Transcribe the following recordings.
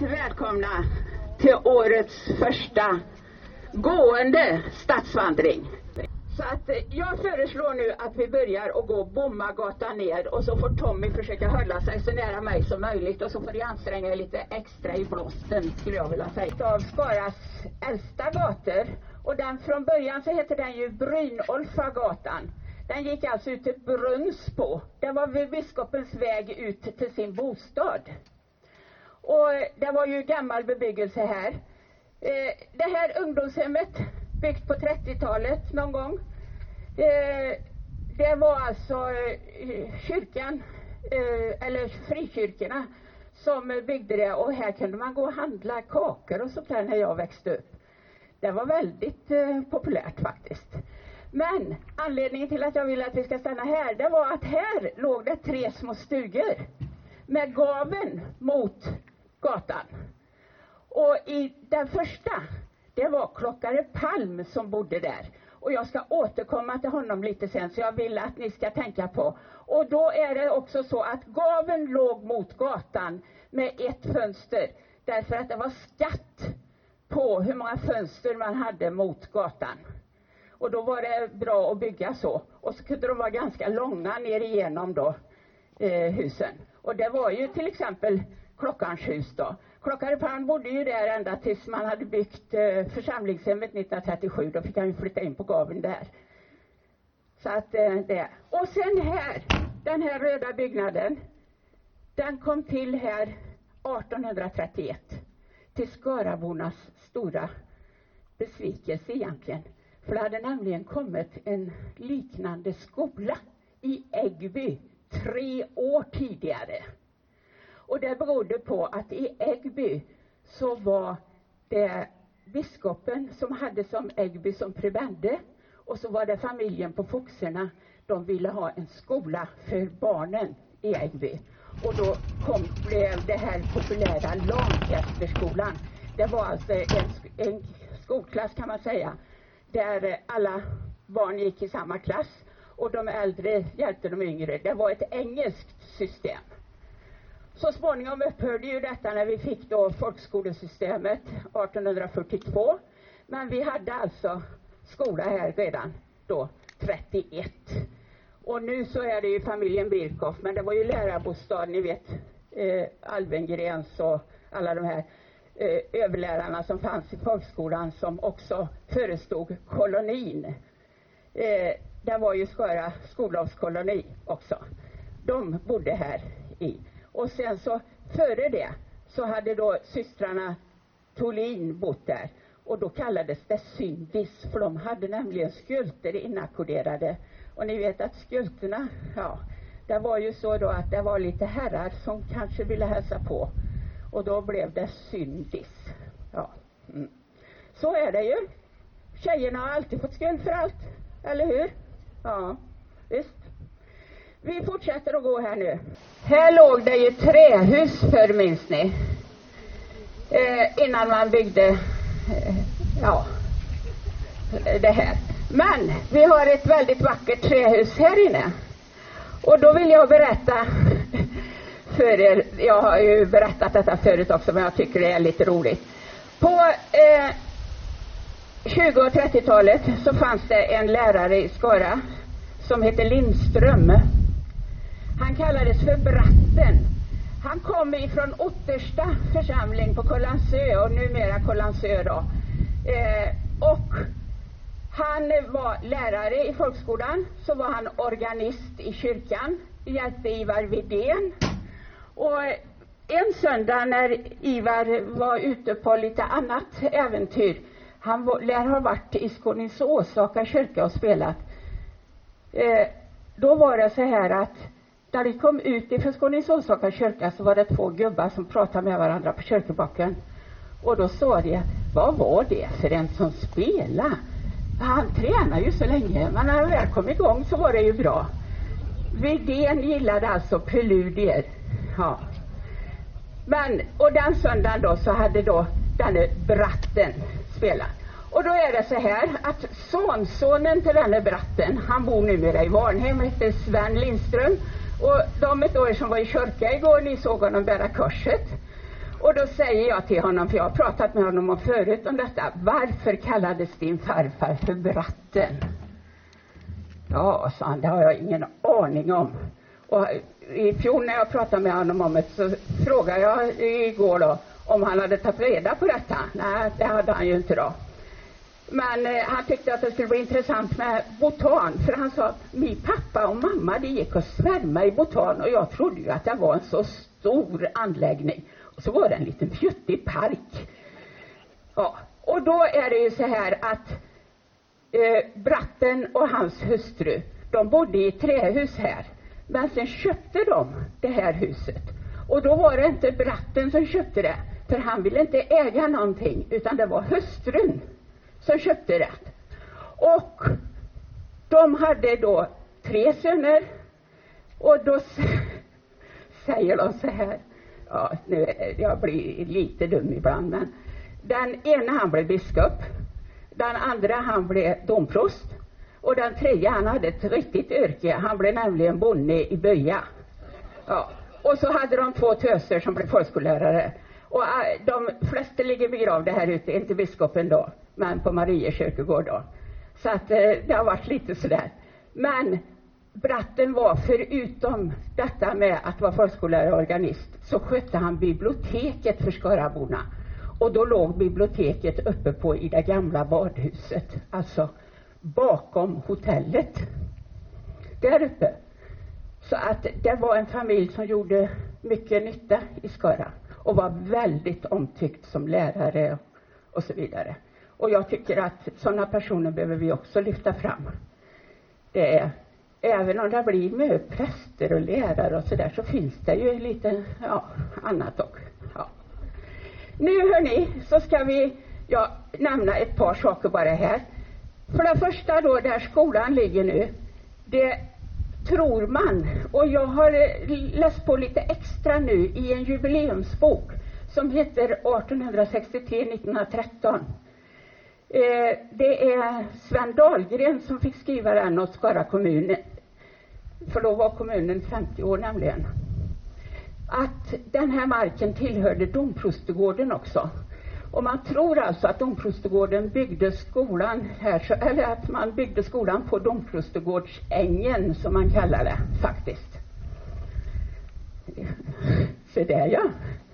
välkomna till årets första gående stadsvandring. Så att jag föreslår nu att vi börjar att gå Bommagatan ner, och så får Tommy försöka hålla sig så nära mig som möjligt, och så får jag anstränga er lite extra i blåsten, skulle jag vilja säga. Av Skaras äldsta gator, och den från början så heter den ju Brynolfagatan. Den gick alltså ut till Brunnsbo. Det var vid biskopens väg ut till sin bostad. Och det var ju gammal bebyggelse här. Det här ungdomshemmet, byggt på 30-talet någon gång. Det var alltså kyrkan, eller frikyrkorna, som byggde det. Och här kunde man gå och handla kakor och sånt där när jag växte upp. Det var väldigt populärt faktiskt. Men anledningen till att jag ville att vi ska stanna här, det var att här låg det 3 små stugor med gaven mot gatan. Och i den första, det var klockare Palm som bodde där. Och jag ska återkomma till honom lite sen, så jag vill att ni ska tänka på. Och då är det också så att gaven låg mot gatan med ett fönster. Därför att det var skatt på hur många fönster man hade mot gatan. Och då var det bra att bygga så. Och så kunde de vara ganska långa ner igenom då, husen. Och det var ju till exempel Klockans hus då. Klockare Palm bodde ju där ända tills man hade byggt församlingshemmet 1937. Då fick han ju flytta in på gaven där. Så att det. Och sen här, den här röda byggnaden, den kom till här 1831. Till Skarabornas stora besvikelse egentligen. För det hade nämligen kommit en liknande skola i Äggby 3 år tidigare. Och det berodde på att i Äggby så var det biskopen som hade som Äggby som prebende. Och så var det familjen på Foxerna. De ville ha en skola för barnen i Äggby. Och då blev det här populära Lancasterskolan. Det var alltså en skolklass kan man säga. Där alla barn gick i samma klass. Och de äldre hjälpte de yngre. Det var ett engelskt system. Så småningom upphörde ju detta när vi fick då folkskolesystemet 1842. Men vi hade alltså skola här redan då 31. Och nu så är det ju familjen Birkhoff. Men det var ju lärarbostad, ni vet. Alvengrens och alla de här överlärarna som fanns i folkskolan som också förestod kolonin. Det var ju Skara skollovskoloni också. De bodde här i. Och sen så före det så hade då systrarna Tolin bott där. Och då kallades det syndis, för de hade nämligen skulter inackorderade. Och ni vet att skulterna, ja, det var ju så då att det var lite herrar som kanske ville hälsa på. Och då blev det syndis. Ja. Mm. Så är det ju. Tjejerna har alltid fått skuld för allt. Eller hur? Ja, visst. Vi fortsätter att gå här nu. Här låg det ju trähus för, minns ni. Innan man byggde det här. Men vi har ett väldigt vackert trähus här inne. Och då vill jag berätta för er. Jag har ju berättat detta förut också, men jag tycker det är lite roligt. På 20- och 30-talet så fanns det en lärare i Skara som hette Lindström. Han kallades för Bratten. Han kom ifrån Ottersta församling på Kållandsö, och numera Kållandsö då. Och han var lärare i folkskolan, så var han organist i kyrkan, hjälpte Ivar Widén. Och en söndag när Ivar var ute på lite annat äventyr, han lär ha varit i Skåningsåsaka kyrka och spelat. Då var det så här att när de kom ut ifrån Skåningsåsaka kyrka så var det 2 gubbar som pratade med varandra på kyrkobacken. Och då sa de, vad var det för en som spelade? Han tränar ju så länge, men när han väl kom igång så var det ju bra. Widén gillade alltså preludier. Ja. Men, och den söndagen då så hade då denne Bratten spelat. Och då är det så här att sonsonen till denne Bratten, han bor numera i Varnhem, heter Sven Lindström. Och de ett år som var i kyrka igår, ni såg honom bära korset. Och då säger jag till honom, för jag har pratat med honom om förut om detta. Varför kallades din farfar för Bratten? Ja, sa han, det har jag ingen aning om. Och i fjol när jag pratade med honom om det så frågade jag igår då om han hade tagit reda på detta. Nej, det hade han ju inte då. Men han tyckte att det skulle bli intressant med Botan. För han sa, min pappa och mamma de gick och svärmade i Botan. Och jag trodde ju att det var en så stor anläggning. Och så var det en liten fjuttig park. Ja, och då är det ju så här att Bratten och hans hustru, de bodde i trähus här. Men sen köpte de det här huset. Och då var det inte Bratten som köpte det. För han ville inte äga någonting, utan det var hustrun som köpte det. Och de hade då 3 söner. Och då säger de så här. Ja, nu, jag blir lite dum ibland. Men den ena han blev biskop. Den andra han blev domprost. Och den tredje han hade ett riktigt yrke. Han blev nämligen bonde i Böja. Ja. Och så hade de 2 töser som blev förskollärare. Och de flesta ligger begravda här ute. Inte biskopen då. Men på Marie kyrkogård då. Så att det har varit lite sådär. Men Bratten var, förutom detta med att vara förskollärare och organist, så skötte han biblioteket för Skaraborna. Och då låg biblioteket uppe på i det gamla badhuset. Alltså bakom hotellet. Där uppe. Så att det var en familj som gjorde mycket nytta i Skara. Och var väldigt omtyckt som lärare och så vidare. Och jag tycker att sådana personer behöver vi också lyfta fram. Det är, även om det blir med präster och lärare och sådär, så finns det ju lite annat också. Ja. Nu hörni, så ska vi nämna ett par saker bara här. För det första då, där skolan ligger nu, det tror man, och jag har läst på lite extra nu i en jubileumsbok som heter 1863-1913. Det är Sven Dahlgren som fick skriva den åt Skara kommun, för då var kommunen 50 år nämligen. Att den här marken tillhörde Domprostegården också. Och man tror alltså att Domprostegården byggde skolan här, eller att man byggde skolan på Domprostegårdsängen som man kallar det faktiskt. Så där ja.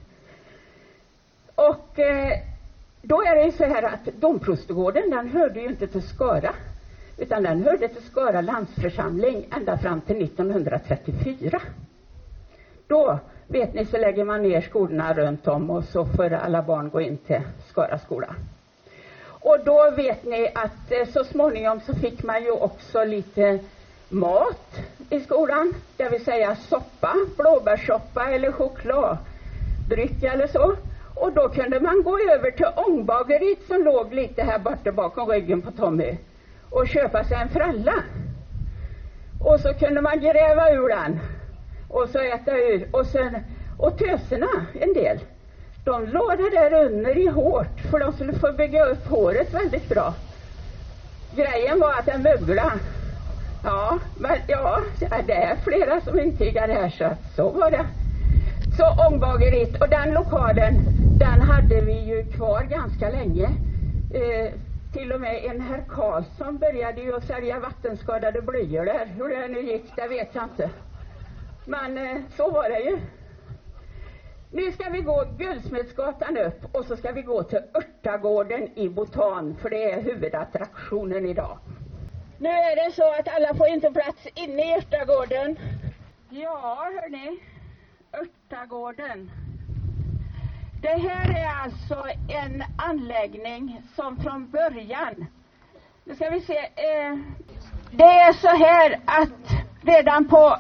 Och då är det ju så här att Domprostegården, den hörde ju inte till Skara, utan den hörde till Skara landsförsamling ända fram till 1934. Då, vet ni, så lägger man ner skolorna runt om och så får alla barn gå in till Skara skola. Och då vet ni att så småningom så fick man ju också lite mat i skolan. Det vill säga soppa, blåbärssoppa eller chokladdryck eller så. Och då kunde man gå över till ångbageriet som låg lite här borta bakom ryggen på Tommy. Och köpa sig en fralla. Och så kunde man gräva ur den. Och så äta ur. Och töserna, en del, de låg där under i hårt. För de skulle få bygga upp håret väldigt bra. Grejen var att den mögla. Ja, men det är flera som intygar det här, så var det. Så ångbageriet, och den lokalen, den hade vi ju kvar ganska länge. Till och med en herr Karlsson började ju att sälja vattenskadade blöjor där. Hur det nu gick, det vet jag inte. Men så var det ju. Nu ska vi gå Guldsmedsgatan upp och så ska vi gå till Örtagården i Botan, för det är huvudattraktionen idag. Nu är det så att alla får inte plats inne i Örtagården. Ja, hörni. Örtagården. Det här är alltså en anläggning som från början, nu ska vi se, det är så här att redan på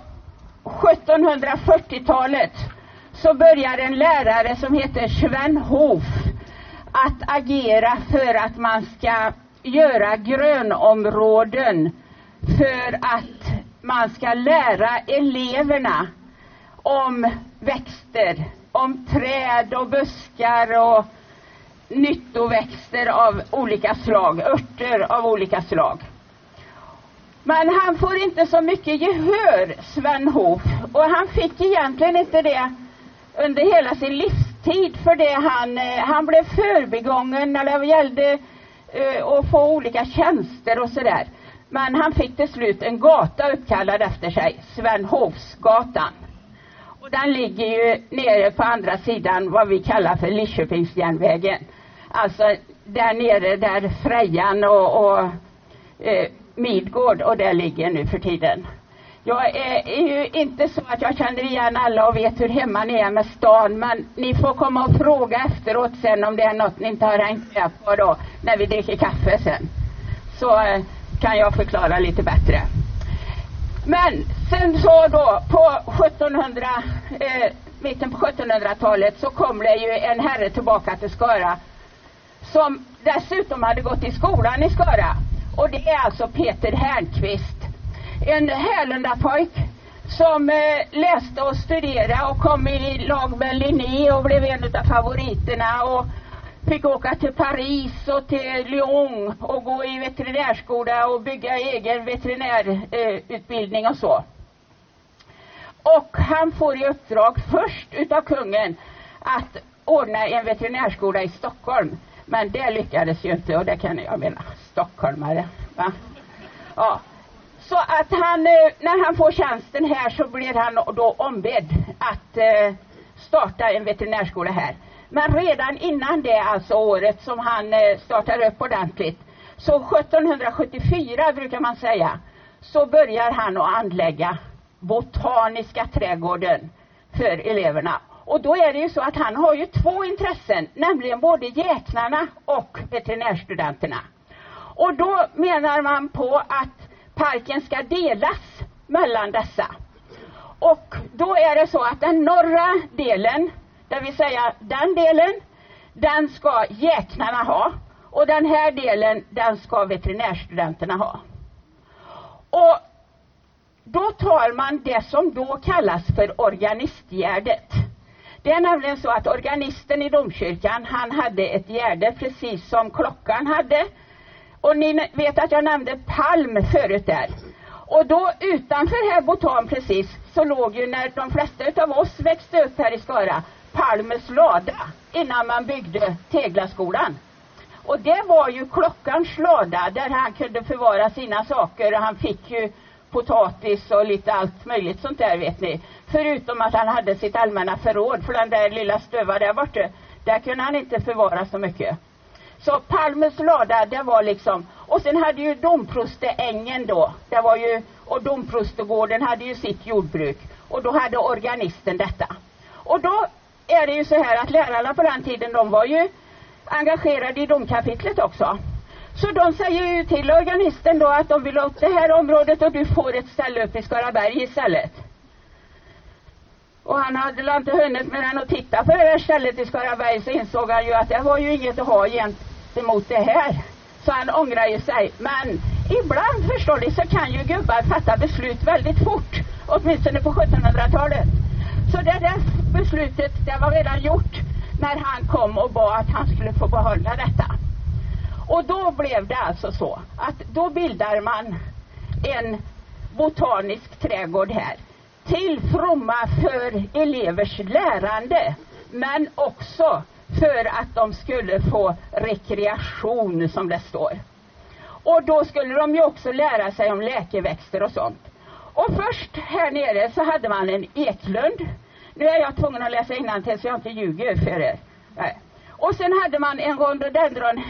1740-talet så började en lärare som heter Sven Hof att agera för att man ska göra grönområden, för att man ska lära eleverna om växter, om träd och buskar och nyttoväxter av olika slag, örter av olika slag. Men han får inte så mycket gehör, Sven Hof, och han fick egentligen inte det under hela sin livstid. livstid för det han blev förbigången när det gällde att få olika tjänster och sådär. Men han fick till slut en gata uppkallad efter sig, Svenhovsgatan. Och den ligger ju nere på andra sidan vad vi kallar för Lidköpingsjärnvägen. Alltså där nere där Frejan och Midgård och där ligger nu för tiden. Jag är ju inte så att jag känner igen alla och vet hur hemma ni är med stan, men ni får komma och fråga efteråt sen om det är något ni inte har hängt med på då, när vi dricker kaffe sen. Så kan jag förklara lite bättre. Men sen så då på mitten på 1700-talet så kom det ju en herre tillbaka till Skara som dessutom hade gått i skolan i Skara. Och det är alltså Peter Härnqvist. En Härlunda pojk som läste och studerade och kom i lag med Linné och blev en av favoriterna och fick åka till Paris och till Lyon och gå i veterinärskola och bygga egen veterinärutbildning och så. Och han får i uppdrag först utav kungen att ordna en veterinärskola i Stockholm. Men det lyckades ju inte, och det kan jag mena, stockholmare, va? Ja. Så att när han får tjänsten här så blir han då ombedd att starta en veterinärskola här. Men redan innan det, alltså året som han startar upp ordentligt, så 1774 brukar man säga, så börjar han att anlägga botaniska trädgården för eleverna. Och då är det ju så att han har ju två intressen, nämligen både jäklarna och veterinärstudenterna. Och då menar man på att parken ska delas mellan dessa. Och då är det så att den norra delen, det vill säga den delen, den ska jäklarna ha. Och den här delen, den ska veterinärstudenterna ha. Och då tar man det som då kallas för organistgärdet. Det är nämligen så att organisten i domkyrkan, han hade ett gärde precis som klockan hade. Och ni vet att jag nämnde palm förut där. Och då utanför här botan precis så låg ju, när de flesta av oss växte upp här i Skara, Palmes lada innan man byggde Teglaskolan. Och det var ju klockans lada där han kunde förvara sina saker, och han fick ju potatis och lite allt möjligt sånt där, vet ni. Förutom att han hade sitt allmänna förråd, för den där lilla stöva där borta, där kunde han inte förvara så mycket. Så Palmes lada, det var liksom, och sen hade ju domprosteängen då, det var ju, och domprostegården hade ju sitt jordbruk, och då hade organisten detta. Och då är det ju så här att lärarna på den tiden, de var ju engagerade i domkapitlet också. Så de säger ju till organisten då att de vill åt det här området och du får ett ställe upp i Skaraberg istället. Och han hade inte hunnit med den att titta på det här stället i Skaraberg, så insåg han ju att det var ju inget att ha gentemot det här. Så han ångrar ju sig. Men ibland, förstår ni, så kan ju gubbar fatta beslut väldigt fort. Åtminstone på 1700-talet. Så det där beslutet, det var redan gjort när han kom och bad att han skulle få behålla detta. Och då blev det alltså så att då bildar man en botanisk trädgård här. Till fromma för elevers lärande, men också för att de skulle få rekreation, som det står. Och då skulle de ju också lära sig om läkeväxter och sånt. Och först här nere så hade man en eklund. Nu är jag tvungen att läsa innantill så jag inte ljuger för er. Nej. Och sen hade man en rhododendron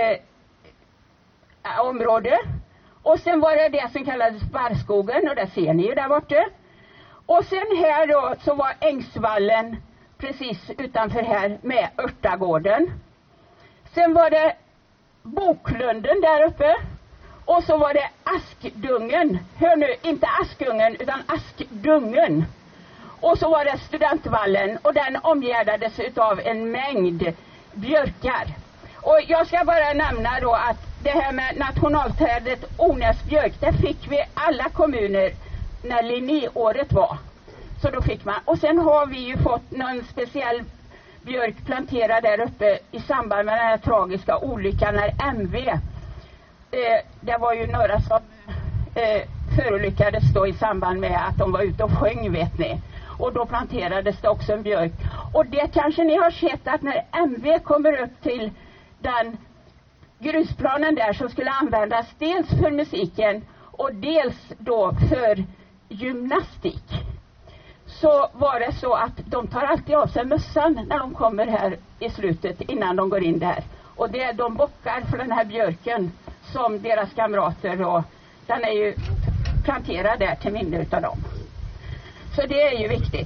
område. Och sen var det som kallades barrskogen, och det ser ni ju där borta. Och sen här då så var Ängsvallen precis utanför här med örtagården. Sen var det Boklunden där uppe. Och så var det Askdungen. Hör nu, inte Askungen utan Askdungen. Och så var det Studentvallen, och den omgärdades utav en mängd björkar. Och jag ska bara nämna då att det här med nationalträdet Onäsbjörk, det fick vi alla kommuner när Linnéåret var. Så då fick man. Och sen har vi ju fått någon speciell björk planterad där uppe i samband med den här tragiska olyckan när MV. Det var ju några som förolyckades då i samband med att de var ute och sjöng, vet ni. Och då planterades det också en björk. Och det kanske ni har sett att när MV kommer upp till den grusplanen där som skulle användas dels för musiken och dels då för gymnastik, så var det så att de tar alltid av sig mössan när de kommer här i slutet innan de går in där. Och det är de bockar för den här björken som deras kamrater, och den är ju planterad där till minne utav dem. Så det är ju viktigt.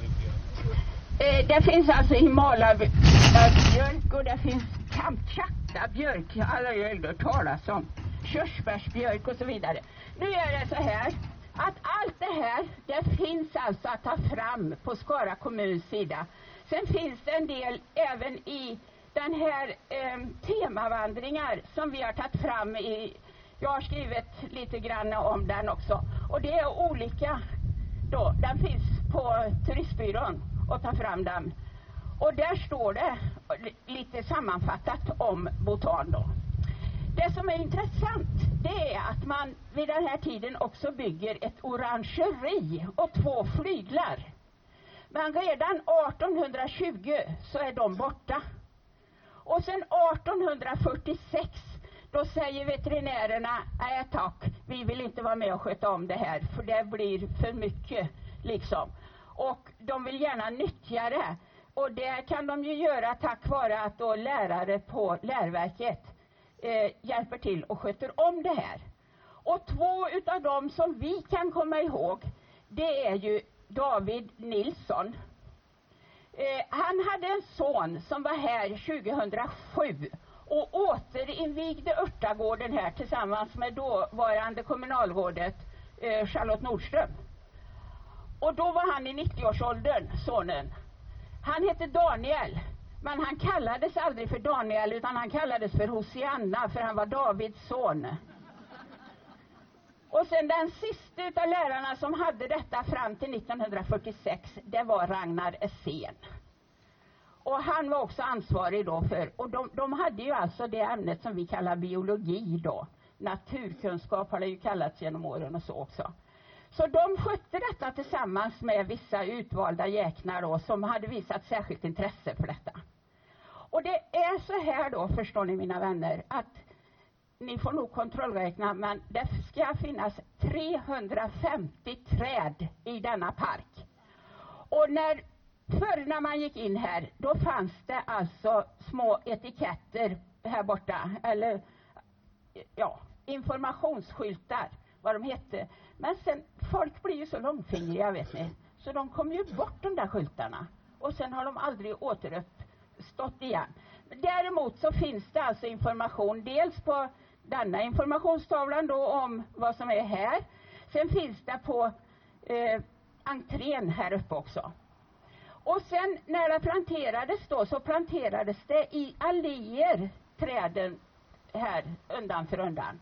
Det finns alltså Himalaya-björk och det finns Kamchatka-björk. Alla har hört talas om körsbärsbjörk och så vidare. Nu är det så här att allt det här, det finns alltså att ta fram på Skara kommuns sida. Sen finns det en del även i den här temavandringar som vi har tagit fram i. Jag har skrivit lite grann om den också. Och det är olika då. Den finns på turistbyrån och ta fram den. Och där står det lite sammanfattat om Bhutan då. Det som är intressant, det är att man vid den här tiden också bygger ett orangeri och 2 flyglar. Men redan 1820 så är de borta. Och sen 1846 då säger veterinärerna, nej tack, vi vill inte vara med och sköta om det här för det blir för mycket liksom. Och de vill gärna nyttja det. Och det kan de ju göra tack vare att då lärare på Lärverket hjälper till och sköter om det här. Och 2 utav dem som vi kan komma ihåg, det är ju David Nilsson. Han hade en son som var här 2007 och återinvigde örtagården här tillsammans med dåvarande kommunalrådet Charlotte Nordström. Och då var han i 90-årsåldern, sonen. Han hette Daniel, men han kallades aldrig för Daniel utan han kallades för Hosianna för han var Davids son. Och sen den sista utav lärarna som hade detta fram till 1946, det var Ragnar Essén. Och han var också ansvarig då för, och de hade ju alltså det ämnet som vi kallar biologi då. Naturkunskap har det ju kallats genom åren och så också. Så de skötte detta tillsammans med vissa utvalda jäknar då, som hade visat särskilt intresse för detta. Och det är så här då, förstår ni mina vänner, att ni får nog kontrollräkna, men det ska finnas 350 träd i denna park. Och förr när man gick in här, då fanns det alltså små etiketter här borta, eller ja, informationsskyltar, vad de hette. Men sen, folk blir ju så långfingriga vet ni, så de kom ju bort de där skyltarna. Och sen har de aldrig återuppstått igen. Däremot så finns det alltså information, dels på denna informationstavlan då om vad som är här. Sen finns det på entrén här uppe också. Och sen när det planterades då, så planterades det i alléer träden här undan för undan.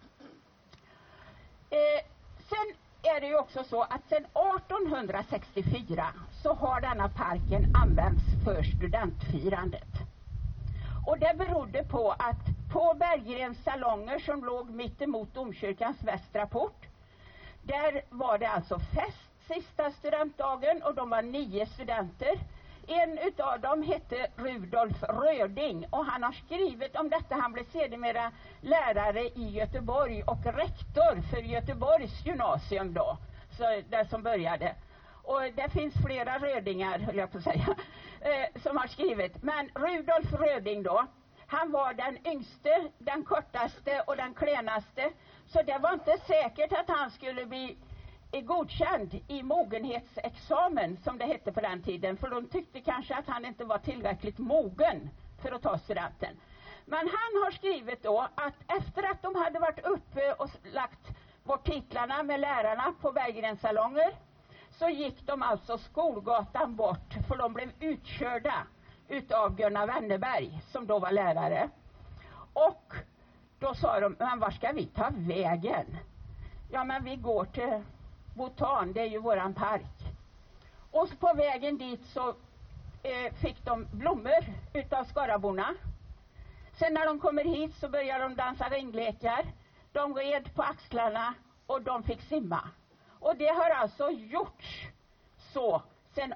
Sen är det ju också så att sen 1864 så har denna parken använts för studentfirandet. Och det berodde på att på Berggrens salonger som låg mitt emot domkyrkans västra port, där var det alltså fest sista studentdagen och de var 9 studenter. En utav dem hette Rudolf Röding och han har skrivit om detta. Han blev sedermera lärare i Göteborg och rektor för Göteborgs gymnasium då, så där som började. Och det finns flera Rödingar, höll jag på att säga, som har skrivit. Men Rudolf Röding då, han var den yngste, den kortaste och den klenaste. Så det var inte säkert att han skulle bli godkänd i mogenhetsexamen som det hette på den tiden. För de tyckte kanske att han inte var tillräckligt mogen för att ta studenten. Men han har skrivit då att efter att de hade varit uppe och lagt bort titlarna med lärarna på Berggrens salonger, så gick de alltså Skolgatan bort för de blev utkörda utav Gunnar Wennerberg som då var lärare. Och då sa de, men var ska vi ta vägen? Ja, men vi går till Bhutan, det är ju våran park. Och på vägen dit så fick de blommor utav Skaraborna. Sen när de kommer hit så börjar de dansa ringlekar. De red på axlarna och de fick simma. Och det har alltså gjorts så sedan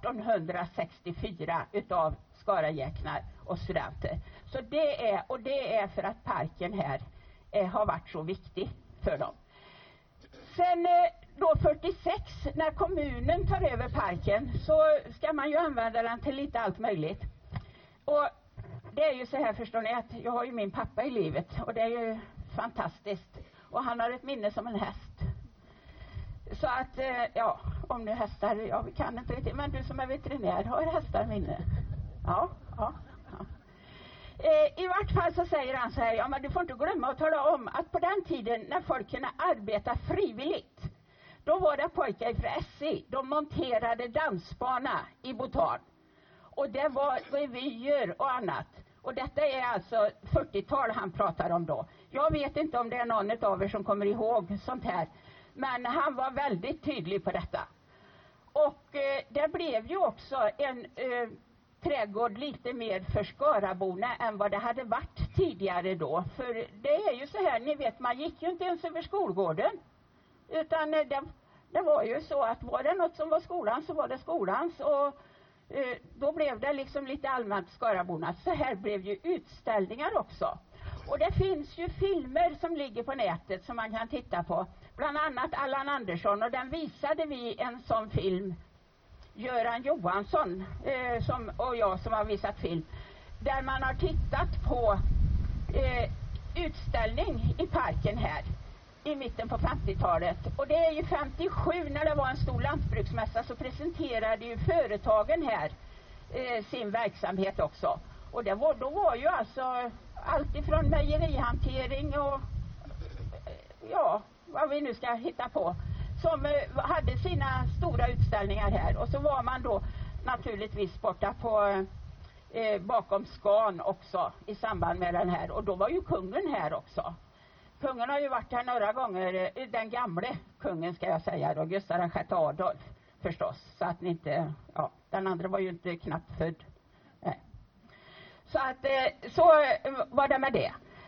1864 utav Skaragäcknar och studenter. Så det är för att parken här har varit så viktig för dem. Sen då 46, när kommunen tar över parken, så ska man ju använda den till lite allt möjligt. Och det är ju så här, förstår ni, att jag har ju min pappa i livet, och det är ju fantastiskt. Och han har ett minne som en häst. Så att, ja, om nu hästar, ja, vi kan inte riktigt, men du som är veterinär har hästar minne. Ja. I vart fall så säger han så här, ja, men du får inte glömma att tala om att på den tiden när folk kunde arbeta frivilligt, då var det pojkar från SI, de monterade dansbana i Botan. Och det var revyer och annat. Och detta är alltså 40-tal han pratar om då. Jag vet inte om det är någon av er som kommer ihåg sånt här. Men han var väldigt tydlig på detta. Och det blev ju också en trädgård lite mer för Skaraborna än vad det hade varit tidigare då. För det är ju så här, ni vet, man gick ju inte ens över skolgården. Utan det var ju så att var det något som var skolan så var det skolans. Och då blev det liksom lite allmänt Skaraborna. Så här blev ju utställningar också. Och det finns ju filmer som ligger på nätet som man kan titta på. Bland annat Allan Andersson, och den visade vi en sån film, Göran Johansson och jag som har visat film, där man har tittat på utställning i parken här i mitten på 50-talet. Och det är ju 57, när det var en stor lantbruksmässa, så presenterade ju företagen här sin verksamhet också. Och då var ju alltså allt ifrån mejerihantering och ja, vad vi nu ska hitta på, som hade sina stora utställningar här. Och så var man då naturligtvis borta på bakom Skan också i samband med den här. Och då var ju kungen här också. Kungen har ju varit här några gånger, den gamle kungen ska jag säga då, Gustav VI Adolf förstås. Så att ni inte, ja, den andra var ju inte knappt född. Nej. Så att, så var det med det.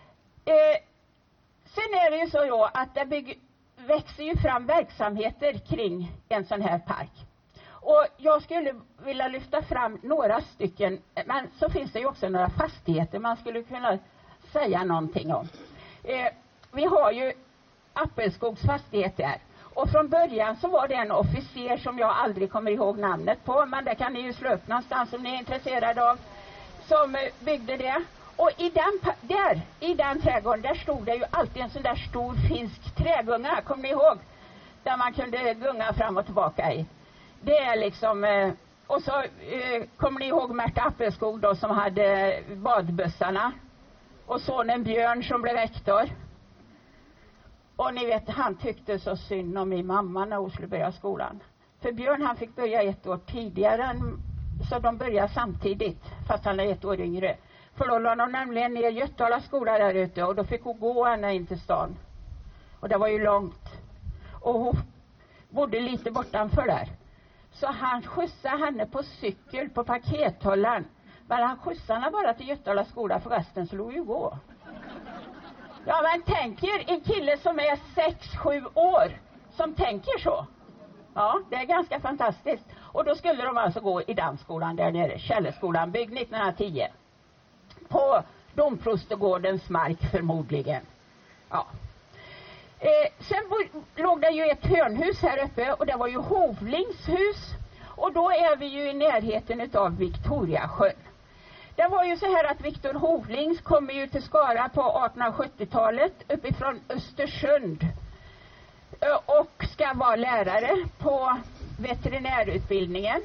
Sen är det ju så då att det växer ju fram verksamheter kring en sån här park. Och jag skulle vilja lyfta fram några stycken, men så finns det ju också några fastigheter man skulle kunna säga någonting om. Vi har ju Appelskogs fastighet där. Och från början så var det en officer som jag aldrig kommer ihåg namnet på, men det kan ni ju slå upp någonstans om ni är intresserade av, som byggde det. Och i den trädgården, där stod det ju alltid en sån där stor finsk trägunga, kommer ni ihåg? Där man kunde gunga fram och tillbaka i. Det är liksom, och så kommer ni ihåg Märta Appelskog då, som hade badbussarna. Och sonen Björn som blev rektor. Och ni vet, han tyckte så synd om min mamma när hon skulle börja skolan. För Björn, han fick börja 1 år tidigare, så de började samtidigt, fast han är 1 år yngre. För då lade de nämligen ner Göttala skola där ute, och då fick hon gå henne in till stan. Och det var ju långt. Och hon bodde lite bortanför där. Så han skjutsade henne på cykel på pakethållaren. Men han skjutsade henne bara till Göttala skola, för resten så låg ju gå. Ja, men tänk er en kille som är 6-7 år som tänker så. Ja, det är ganska fantastiskt. Och då skulle de alltså gå i dansskolan där nere, Källeskolan, byggd 1910. På Domprostegårdens mark förmodligen. Ja. Sen låg det ju ett hörnhus här uppe, och det var ju Hovlings hus. Och då är vi ju i närheten av Victoriasjön. Det var ju så här att Viktor Hovlings kommer ju till Skara på 1870-talet uppifrån Östersund. Och ska vara lärare på veterinärutbildningen.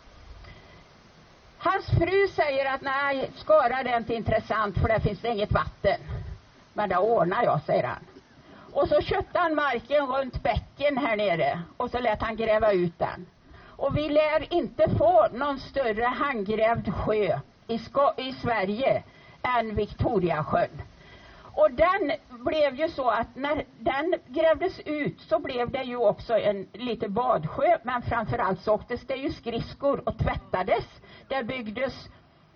Hans fru säger att nej, Skara det är inte intressant, för där finns det inget vatten. Men det ordnar jag, säger han. Och så köpte han marken runt bäcken här nere, och så lät han gräva ut den. Och vi lär inte få någon större handgrävd sjö i Sverige än Victoriasjön. Och den blev ju så att när den grävdes ut så blev det ju också en lite badsjö, men framförallt så åktes det ju skridskor och tvättades. Där byggdes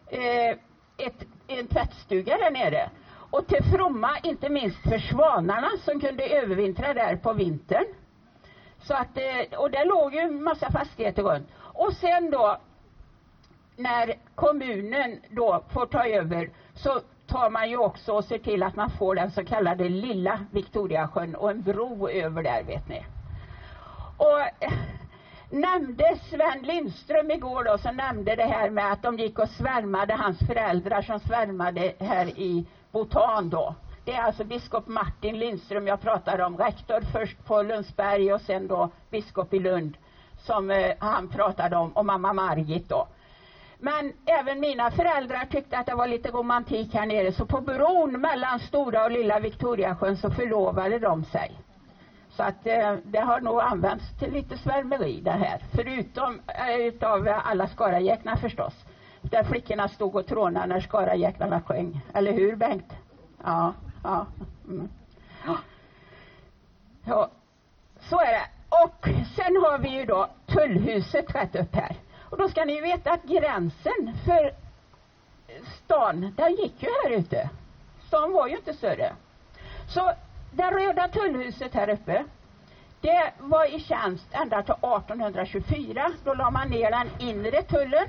en tvättstuga där nere. Och till fromma inte minst för svanarna som kunde övervintra där på vintern. Så att, och det låg ju en massa fastigheter runt. Och sen då, när kommunen då får ta över, så tar man ju också och ser till att man får den så kallade lilla Victoriasjön och en bro över där, vet ni. Och nämnde Sven Lindström igår då, så nämnde det här med att de gick och svärmade, hans föräldrar som svärmade här i Botan då. Det är alltså biskop Martin Lindström jag pratar om, rektor först på Lundsberg och sen då biskop i Lund som han pratade om, och mamma Margit då. Men även mina föräldrar tyckte att det var lite romantik här nere, så på bron mellan Stora och Lilla Victoriasjön så förlovade de sig. Så att det har nog använts till lite svärmeri det här. Förutom utav alla skaragäkna förstås. Där flickorna stod och trånade när skaragäknarna sjöng. Eller hur, Bengt? Ja, ja. Mm. Ja, så är det. Och sen har vi ju då tullhuset rätt upp här. Och då ska ni veta att gränsen för stan, den gick ju här ute. Stan var ju inte större. Så det röda tullhuset här uppe, det var i tjänst ända till 1824. Då la man ner den inre tullen.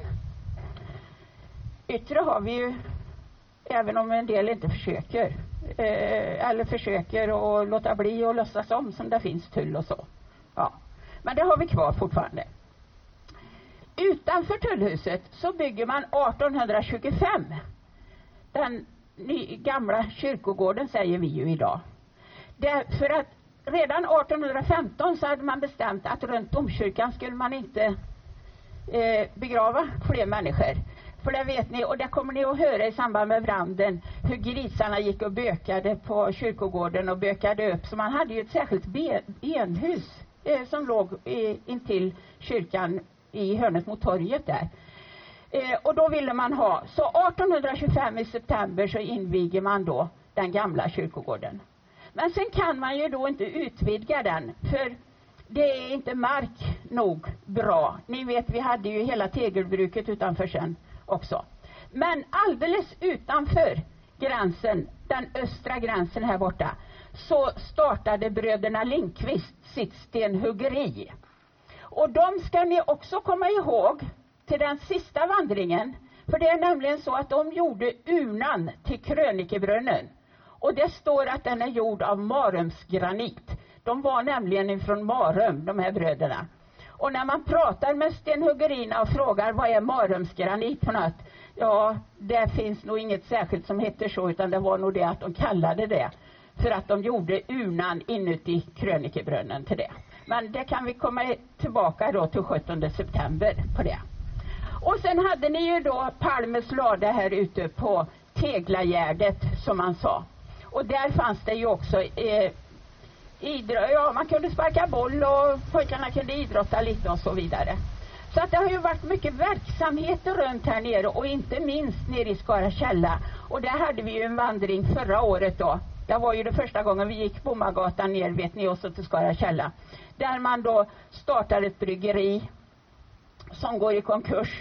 Yttre har vi ju, även om en del inte försöker. Eller försöker att låta bli och låtsas om som det finns tull och så. Ja. Men det har vi kvar fortfarande. Utanför tullhuset så bygger man 1825. Den gamla kyrkogården säger vi ju idag. För att redan 1815 så hade man bestämt att runt domkyrkan skulle man inte begrava fler människor. För det vet ni, och det kommer ni att höra i samband med branden, hur grisarna gick och bökade på kyrkogården och bökade upp. Så man hade ju ett särskilt enhus som låg intill kyrkan i hörnet mot torget där. Och då ville man ha, så 1825 i september så inviger man då den gamla kyrkogården. Men sen kan man ju då inte utvidga den, för det är inte mark nog bra. Ni vet, vi hade ju hela tegelbruket utanför sen också. Men alldeles utanför gränsen, den östra gränsen här borta, så startade bröderna Lindqvist sitt stenhuggeri. Och de ska ni också komma ihåg till den sista vandringen. För det är nämligen så att de gjorde urnan till Krönikebrunnen. Och det står att den är gjord av Marumsgranit. De var nämligen ifrån Marum, de här bröderna. Och när man pratar med stenhuggerierna och frågar vad är Marumsgranit för något? Ja, det finns nog inget särskilt som heter så, utan det var nog det att de kallade det. För att de gjorde urnan inuti Krönikebrunnen till det. Men det kan vi komma tillbaka då till 17 september på det. Och sen hade ni ju då Palmes lada här ute på Teglagärdet som man sa. Och där fanns det ju också man kunde sparka boll och pojkarna kunde idrotta lite och så vidare. Så att det har ju varit mycket verksamheter runt här nere, och inte minst nere i Skarakälla. Och där hade vi ju en vandring förra året då. Det var ju det första gången vi gick Bomagatan ner, vet ni, och så till Skarakälla. Där man då startade ett bryggeri som går i konkurs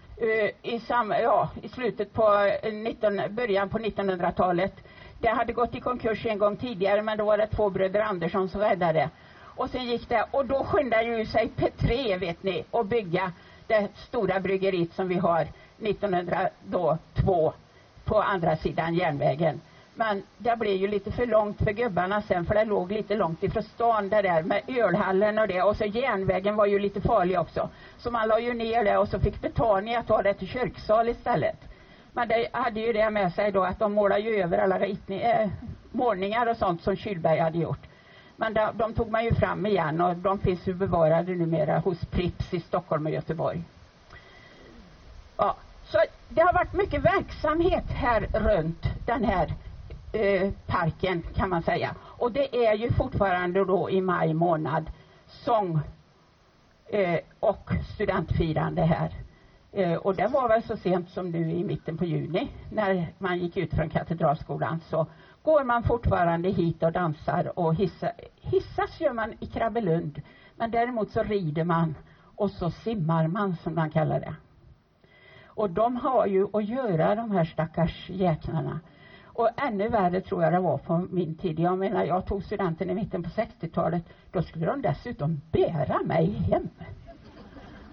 i slutet på början på 1900-talet. Det hade gått i konkurs en gång tidigare, men då var det 2 bröder Andersson som räddade. Och sen gick det, och då skyndade ju sig P3, vet ni, att bygga det stora bryggeriet som vi har 1902 på andra sidan järnvägen. Men det blev ju lite för långt för gubbarna sen, för det låg lite långt ifrån stan där med ölhallen och det. Och så järnvägen var ju lite farlig också. Så man la ju ner det, och så fick Betania ta det till kyrksal istället. Men det hade ju det med sig då att de målade ju över alla målningar och sånt som Kylberg hade gjort. Men de tog man ju fram igen, och de finns ju bevarade numera hos Prips i Stockholm och Göteborg. Ja, så det har varit mycket verksamhet här runt den här parken kan man säga. Och det är ju fortfarande då i maj månad sång och studentfirande här. Och det var väl så sent som nu i mitten på juni när man gick ut från Katedralskolan, så går man fortfarande hit och dansar och hissas gör man i Krabbelund. Men däremot så rider man och så simmar man, som man kallar det. Och de har ju att göra, de här stackars jäklarna. Och ännu värre tror jag det var på min tid. Jag menar, jag tog studenten i mitten på 60-talet. Då skulle de dessutom bära mig hem.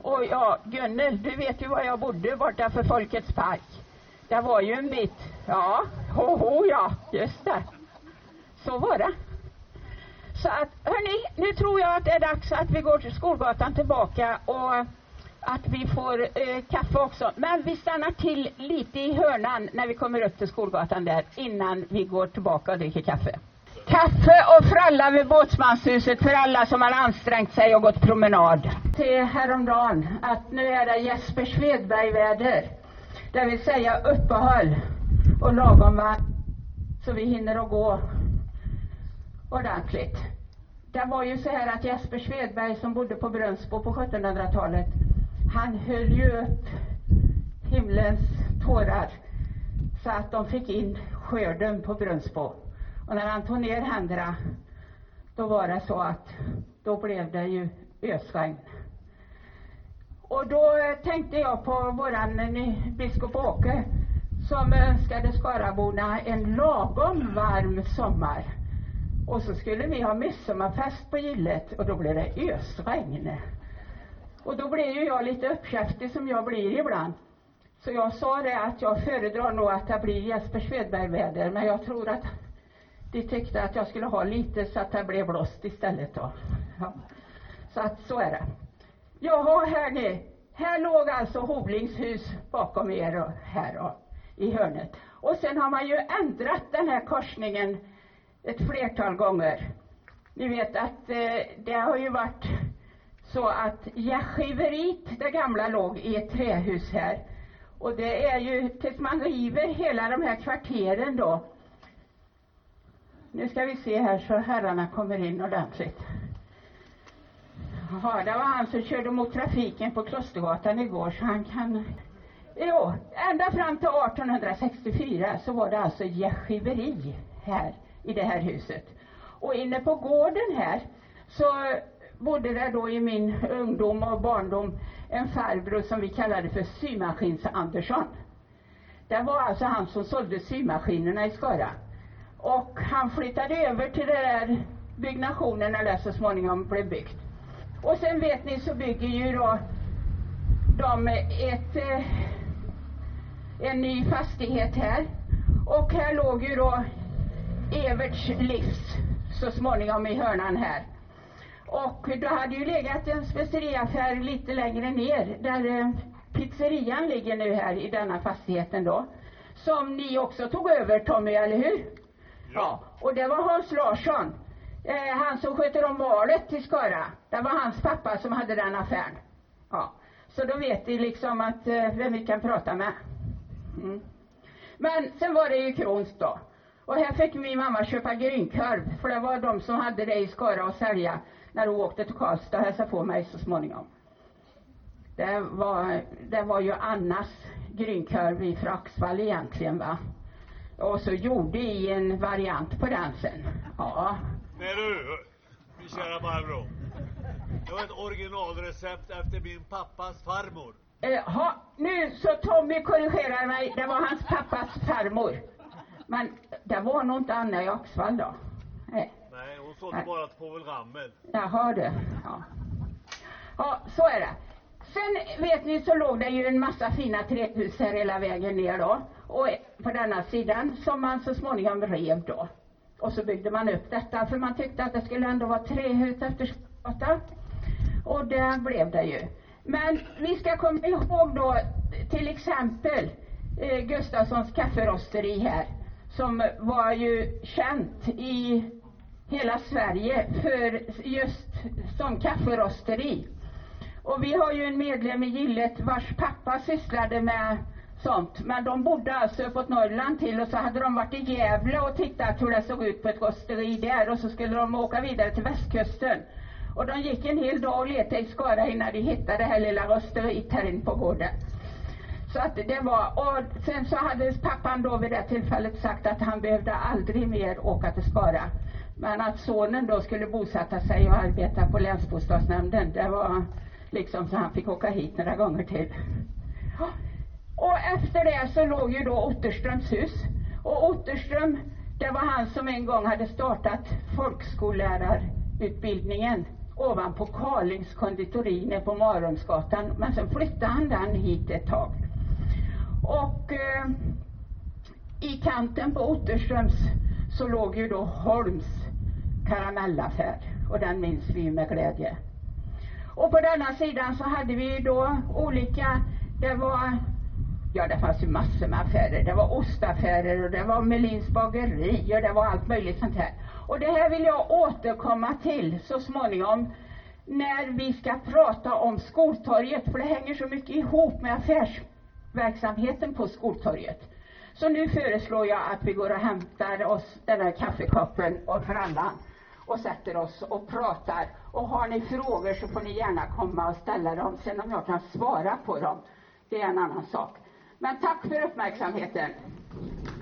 Och ja, Gunnel, du vet ju var jag bodde borta för Folkets park. Det var ju en bit. Ja, ja, just det. Så var det. Så att, hörni, nu tror jag att det är dags att vi går till Skolgatan tillbaka och att vi får kaffe också. Men vi stannar till lite i hörnan när vi kommer upp till Skolgatan där innan vi går tillbaka och dricker kaffe. Kaffe och fralla vid Båtsmanshuset för alla som har ansträngt sig och gått promenad. Se häromdagen att nu är det Jesper Svedberg-väder. Det vill säga uppehåll och lagom varmt så vi hinner att gå ordentligt. Det var ju så här att Jesper Svedberg som bodde på Brunnsbo på 1700-talet, han höll ju upp himlens tårar så att de fick in skörden på Brunnsbo. Och när han tog ner händerna, då var det så att då blev det ju ösregn. Och då tänkte jag på våran biskop Åke som önskade Skaraborna en lagom varm sommar. Och så skulle vi ha midsommarfest på Gillet och då blev det ösregn. Och då blev ju jag lite uppkäftig som jag blir ibland. Så jag sa det att jag föredrar nog att det blir Jesper Svedberg-väder, men jag tror att de tyckte att jag skulle ha lite så att det blev blåst istället då. Ja. Så att så är det. Jaha, här låg alltså Hovlingshus bakom er och här och, i hörnet. Och sen har man ju ändrat den här korsningen ett flertal gånger. Ni vet att det har ju varit så att Gärskiverit, det gamla, låg i ett trähus här. Och det är ju tills man river hela de här kvarteren då. Nu ska vi se här så herrarna kommer in ordentligt. Jaha, det var han som körde mot trafiken på Klostergatan igår så han kan... Jo, ända fram till 1864 så var det alltså gärskiveri här i det här huset. Och inne på gården här så bodde det då i min ungdom och barndom en farbror som vi kallade för Symaskins Andersson. Det var alltså han som sålde symaskinerna i Skara. Och han flyttade över till det där byggnationen när det så småningom blev byggt. Och sen vet ni så bygger ju då de en ny fastighet här. Och här låg ju då Everts livs så småningom i hörnan här. Och då hade ju legat en speceriaffär lite längre ner där pizzerian ligger nu här i denna fastigheten då. Som ni också tog över, Tommy, eller hur? Ja. Och det var Hans Larsson. Han som sköter om valet till Skara. Det var hans pappa som hade den affären. Ja. Så då vet ni liksom att vem vi kan prata med. Mm. Men sen var det ju Krons då. Och här fick min mamma köpa grynkorv. För det var de som hade det i Skara att sälja när hon åkte till Karlstad och hälsade på mig så småningom. Det var ju Annas grynkorv i Fraxvall egentligen, va? Och så gjorde i en variant på den sen. Ja. Nej du, min kära Barbro. Det var ett originalrecept efter min pappas farmor. Nu så Tommy korrigerar mig. Det var hans pappas farmor. Men det var nog inte Anna i Axvall då. Nej, hon sålde bara till Povel Rammel. Jaha det. Ja. Ja, så är det. Sen vet ni så låg det ju en massa fina trähus här hela vägen ner då. Och på denna sidan som man så småningom rev då. Och så byggde man upp detta för man tyckte att det skulle ändå vara trähus efter Skara. Och det blev det ju. Men vi ska komma ihåg då till exempel Gustafssons kafferosteri här. Som var ju känt i hela Sverige för just som kafferosteri. Och vi har ju en medlem i Gillet vars pappa sysslade med sånt. Men de bodde alltså uppåt Norrland till och så hade de varit i Gävle och tittat hur det såg ut på ett rosteri där. Och så skulle de åka vidare till västkusten. Och de gick en hel dag och letade i Skara innan de hittade det här lilla rosteriet här in på gården. Så att det var, och sen så hade pappan då vid det tillfället sagt att han behövde aldrig mer åka till Skara. Men att sonen då skulle bosätta sig och arbeta på länsbostadsnämnden, det var liksom så han fick åka hit några gånger till. Och efter det så låg ju då Otterströms hus. Och Otterström, det var han som en gång hade startat folkskollärarutbildningen ovanpå Karlings konditori nere på Marumsgatan, men sen flyttade han den hit ett tag. Och i kanten på Otterströms så låg ju då Holms karamellaffär, och den minns vi med glädje. Och på denna sidan så hade vi då olika, det fanns ju massor med affärer. Det var ostaffärer och det var Melins bageri och det var allt möjligt sånt här. Och det här vill jag återkomma till så småningom när vi ska prata om Skoltorget, för det hänger så mycket ihop med affärsverksamheten på Skoltorget. Så nu föreslår jag att vi går och hämtar oss den här kaffekoppen och frallan och sätter oss och pratar. Och har ni frågor så får ni gärna komma och ställa dem. Sen om jag kan svara på dem, det är en annan sak. Men tack för uppmärksamheten.